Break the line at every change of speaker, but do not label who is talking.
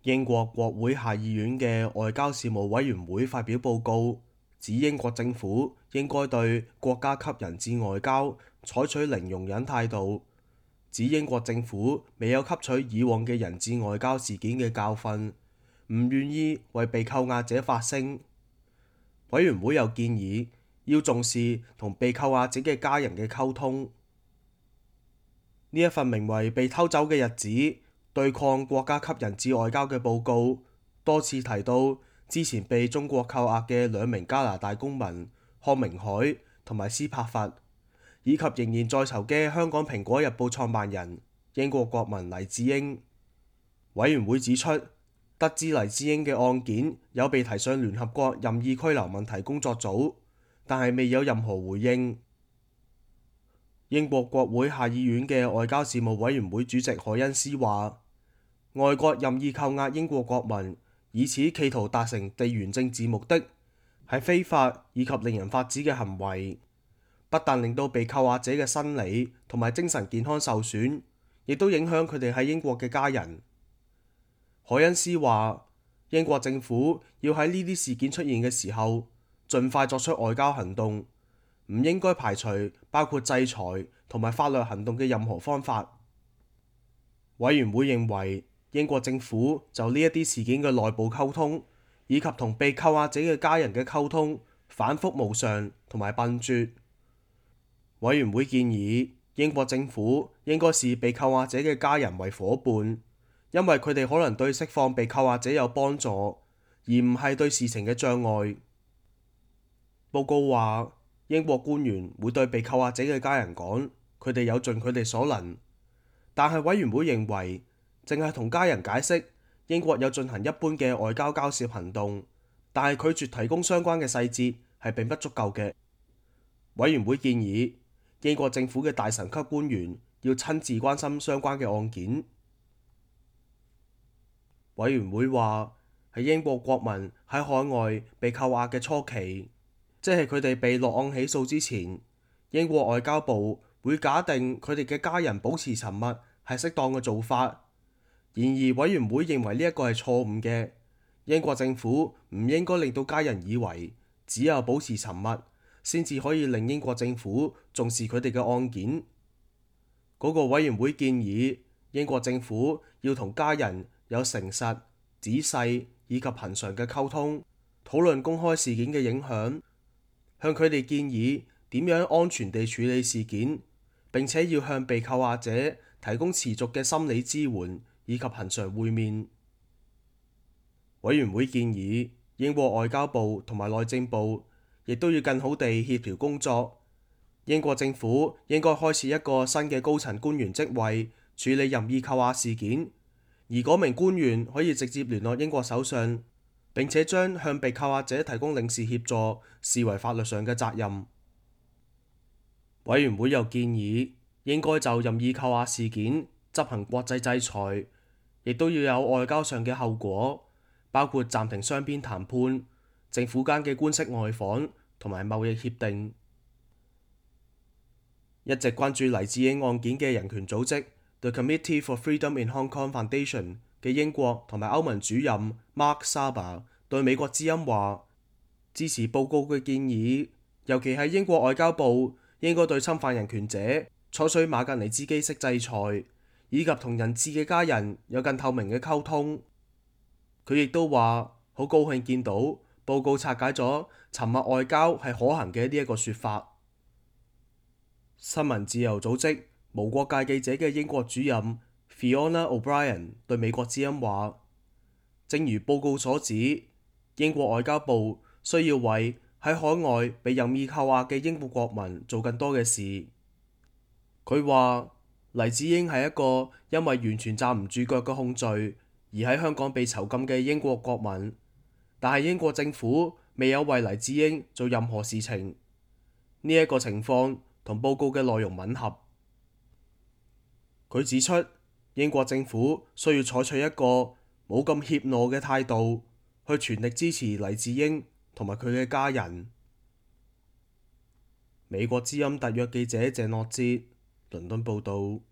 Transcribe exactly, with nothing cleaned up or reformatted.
英國國會下議院嘅外交事務委員會發表報告，指英國政府應該對國家級人質外交採取零容忍態度，指英國政府未有吸取以往嘅人質外交事件嘅教訓，唔願意為被扣押者發聲。委員會又建議要重視同被扣押者嘅家人嘅溝通。呢一份名為《被偷走嘅日子：對抗國家級人質外交》嘅報告，多次提到之前被中國扣押嘅兩名加拿大公民康明凱同埋斯帕弗，以及仍然在囚嘅香港《蘋果日報》創辦人英國國民黎智英。委員會指出，得知黎智英嘅案件有被提上聯合國任意拘留問題工作組，但係未有任何回應。英國國會下議院嘅外交事務委員會主席凱恩斯話，外國任意扣押英國國民，以此企圖達成地緣政治目的，係非法以及令人髮指嘅行為，不但令到被扣押者嘅生理同埋精神健康受損，亦都影響佢哋喺英國嘅家人。凱恩斯話，英國政府要喺呢啲事件出現嘅時候，盡快作出外交行動，唔應該排除包括制裁同埋法律行動嘅任何方法。委員會認為，英國政府就呢一啲事件嘅內部溝通，以及同被扣押者嘅家人嘅溝通，反覆無常同埋笨拙。委員會建議，英國政府應該視被扣押者嘅家人為夥伴，因為佢哋可能對釋放被扣押者有幫助，而唔係對事情嘅障礙。報告話，英國官員會對被扣押者嘅家人講，佢哋有盡佢哋所能，但係委員會認為，淨係同家人解釋英國有進行一般嘅外交交涉行動，但係拒絕提供相關嘅細節係並不足夠嘅。委員會建議英國政府嘅大臣級官員要親自關心相關嘅案件。委員會話，喺英國國民喺海外被扣押嘅初期，即係佢哋被落案起訴之前，英國外交部會假定佢哋嘅家人保持沉默係適當嘅做法。然而委員會認為呢一個係錯誤嘅，英國政府唔應該令到家人以為只有保持沉默先至可以令英國政府重視佢哋嘅案件。嗰個委員會建議英國政府要同家人有誠實、仔細以及恆常嘅溝通，討論公開事件嘅影響，向佢哋建議點樣安全地處理事件，並且要向被扣押者提供持續嘅心理支援以及恆常會面。委員會建議英國外交部同埋內政部亦都要更好地協調工作。英國政府應該開設一個新嘅高層官員職位，處理任意扣押事件，而嗰名官員可以直接聯絡英國首相，並且將向被扣押者提供領事協助視為法律上嘅責任。委員會又建議應該就任意扣押事件執行國際制裁，亦都要有外交上嘅後果，包括暫停雙邊談判、政府間嘅官式外訪同埋貿易協定。一直關注黎智英案件嘅人權組織 The Committee for Freedom in Hong Kong Foundation 嘅英國同埋歐盟主任 Mark Saber 對美國之音話，支持報告嘅建議，尤其係英國外交部應該對侵犯人權者採取馬格尼茲基式制裁，以及同人質嘅家人有更透明嘅溝通。佢亦都話好高興見到報告拆解咗沉默外交係可行嘅呢一個說法。新聞自由組織無國界記者嘅英國主任 Fiona O'Brien 對美國之音話，正如報告所指，英國外交部需要為喺海外被任意扣押嘅英國國民做更多嘅事。佢話黎智英係一個因為完全站唔住腳嘅控罪而喺香港被囚禁嘅英國國民，但係英國政府未有為黎智英做任何事情。呢一個情況同報告嘅內容吻合。佢指出，英國政府需要採取一個冇咁怯懦嘅態度，去全力支持黎智英同埋佢嘅家人。美國之音特約記者鄭諾哲，倫敦報導。